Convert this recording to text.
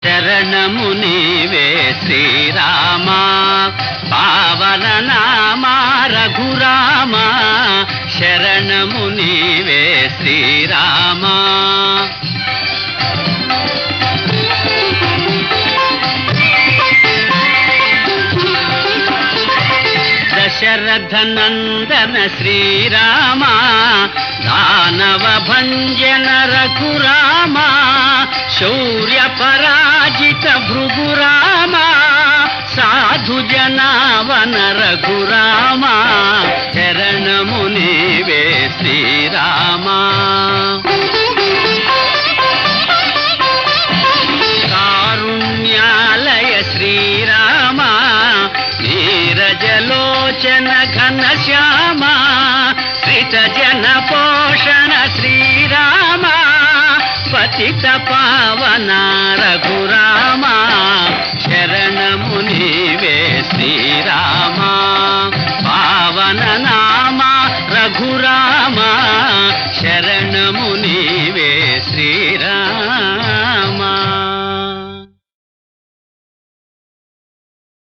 శరణము నీవే శ్రీరామా పావన నామా రఘురామా శరణము నీవే శ్రీరామా. దశరథ నందన శ్రీరామా దానవ భంజన రఘురామా శౌర్య పరాజిత భృగురామా సాధు జనావన రఘురామా శరణము నీవే శ్రీరామా. కారుణ్యాలయ శ్రీరామా నీరజలోచన ఘనశ్యామా శ్రిత జన పోషణ శ్రీరామా పతిత పావన రఘు